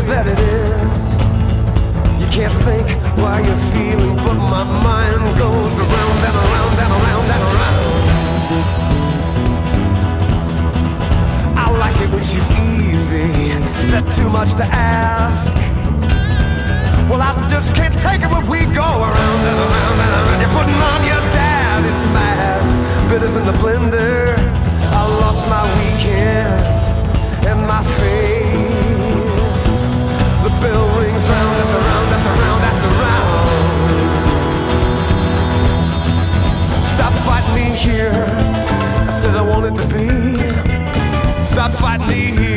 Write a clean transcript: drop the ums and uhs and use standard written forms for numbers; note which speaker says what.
Speaker 1: that it is. You can't think why you're feeling, but my mind goes around and around and around and around. I like it when she's easy. Is that too much to ask? Well, I just can't take it when we go around and around and around. You're putting on your daddy's mask. Bitters in the blender. I lost my weekend and my face. The bell rings round after round after round after round. Stop fighting me here. I said I wanted to be. Stop fighting me here.